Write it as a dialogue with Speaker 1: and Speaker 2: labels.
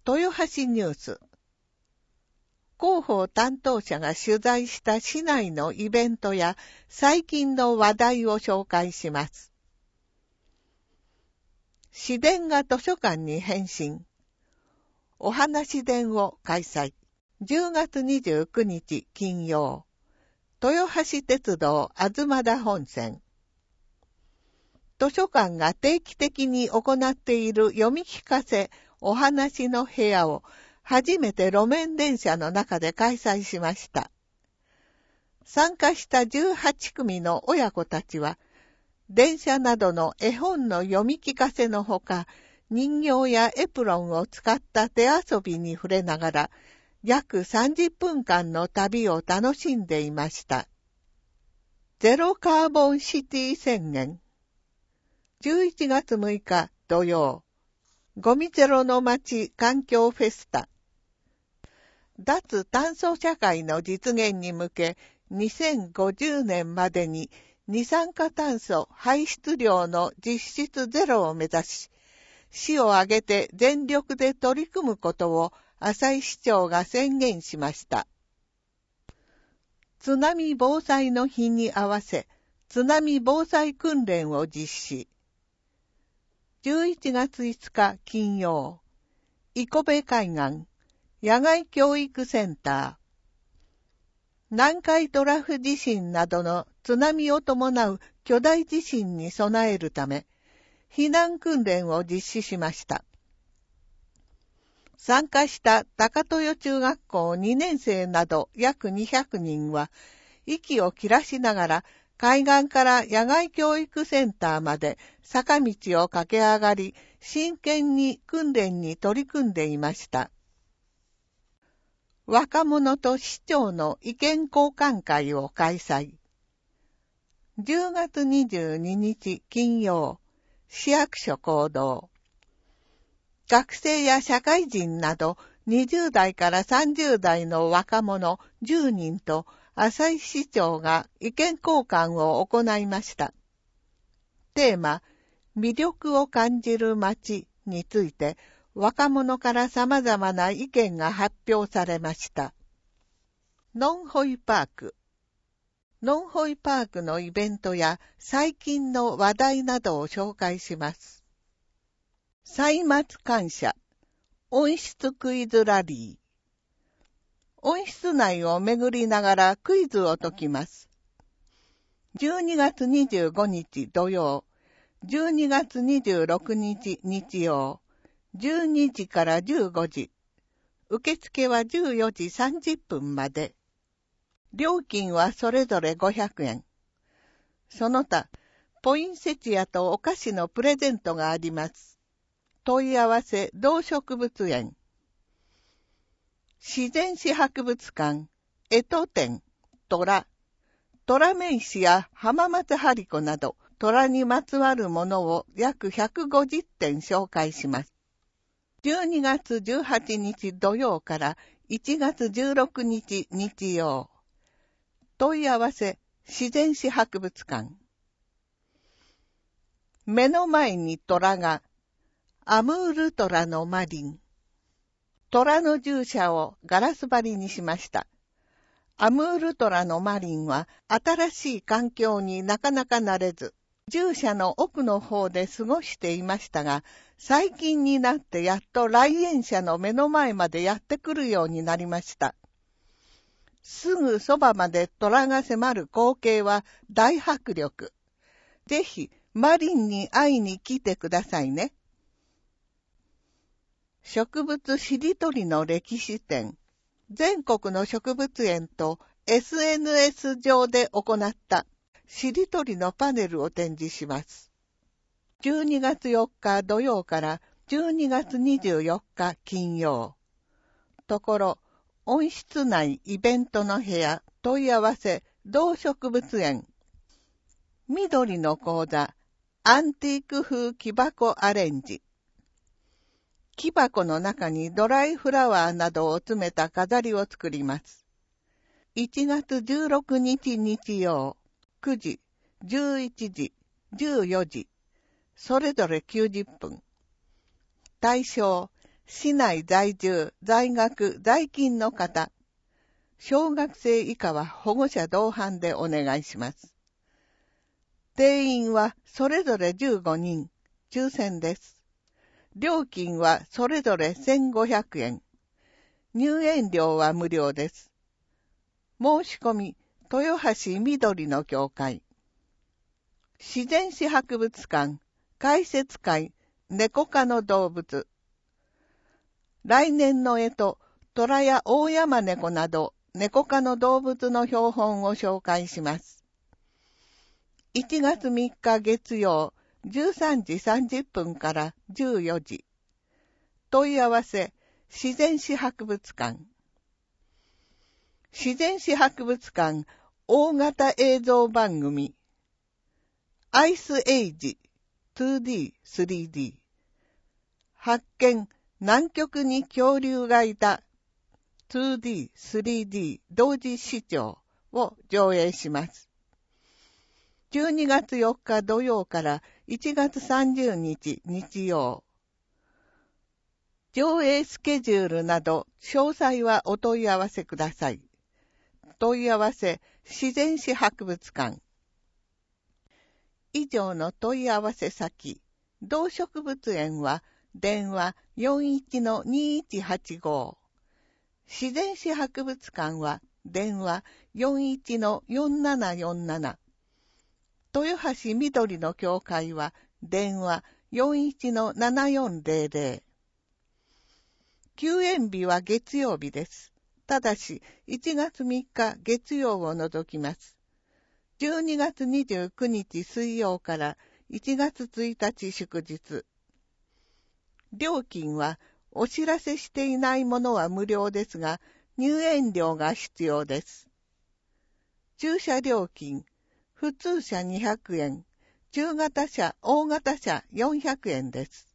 Speaker 1: 豊橋ニュース。広報担当者が取材した市内のイベントや最近の話題を紹介します。市電が図書館に変身。お話伝を開催。10月29日金曜。豊橋鉄道あずまだ本線。図書館が定期的に行っている読み聞かせお話の部屋を初めて路面電車の中で開催しました。参加した18組の親子たちは、電車などの絵本の読み聞かせのほか、人形やエプロンを使った手遊びに触れながら、約30分間の旅を楽しんでいました。ゼロカーボンシティ宣言。11月6日土曜。ゴミゼロの街環境フェスタ。脱炭素社会の実現に向け、2050年までに二酸化炭素排出量の実質ゼロを目指し、市を挙げて全力で取り組むことを旭市長が宣言しました。津波防災の日に合わせ、津波防災訓練を実施。11月5日金曜、生部海岸、野外教育センター。南海トラフ地震などの津波を伴う巨大地震に備えるため、避難訓練を実施しました。参加した高豊中学校2年生など約200人は、息を切らしながら海岸から野外教育センターまで坂道を駆け上がり、真剣に訓練に取り組んでいました。若者と市長の意見交換会を開催。10月22日金曜、市役所講堂。学生や社会人など20代から30代の若者10人と旭市長が意見交換を行いました。テーマ、魅力を感じる街について若者から様々な意見が発表されました。ノンホイパーク。ノンホイパークのイベントや最近の話題などを紹介します。歳末感謝。温室クイズラリー。温室内を巡りながらクイズを解きます。12月25日土曜、12月26日日曜、12時から15時。受付は14時30分まで。料金はそれぞれ500円。その他、ポインセチアとお菓子のプレゼントがあります。問い合わせ動植物園。自然史博物館、干支展、虎名石や浜松張子など、虎にまつわるものを約150点紹介します。12月18日土曜から1月16日日曜。問い合わせ、自然史博物館。目の前に虎が、アムールトラのマリン。虎の従者をガラス張りにしました。アムールトラのマリンは新しい環境になかなか慣れず、従者の奥の方で過ごしていましたが、最近になってやっと来園者の目の前までやってくるようになりました。すぐそばまで虎が迫る光景は大迫力。ぜひマリンに会いに来てくださいね。植物しりとりの歴史展。全国の植物園と SNS 上で行ったしりとりのパネルを展示します。12月4日土曜から12月24日金曜。ところ、温室内イベントの部屋問い合わせ動植物園。緑の講座、アンティーク風木箱アレンジ。木箱の中にドライフラワーなどを詰めた飾りを作ります。1月16日日曜、9時、11時、14時、それぞれ90分。対象、 市内在住、在学、在勤の方、小学生以下は保護者同伴でお願いします。定員はそれぞれ15人、抽選です。料金はそれぞれ1500円。入園料は無料です。申し込み、豊橋緑の教会。自然史博物館、解説会、猫科の動物。来年の干支、虎や大山猫など、猫科の動物の標本を紹介します。1月3日月曜、13時30分から14時。問い合わせ、自然史博物館。自然史博物館大型映像番組。アイスエイジ 2D、3D。発見、南極に恐竜がいた 2D、3D 同時視聴を上映します。12月4日土曜から1月30日日曜。上映スケジュールなど詳細はお問い合わせください。問い合わせ、自然史博物館。以上の問い合わせ先、動植物園は電話 41-2185。自然史博物館は電話 41-4747。豊橋緑の教会は電話 41-7400。休園日は月曜日です。ただし、1月3日月曜を除きます。12月29日水曜から1月1日祝日。料金はお知らせしていないものは無料ですが、入園料が必要です。駐車料金、普通車200円、中型車、大型車400円です。